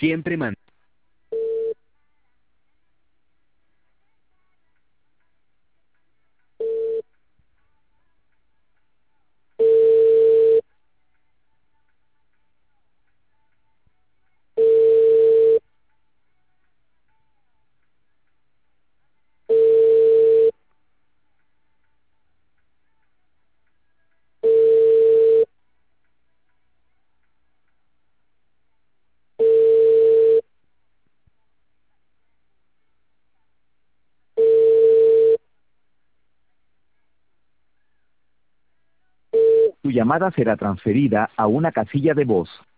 Siempre man. Tu llamada será transferida a una casilla de voz.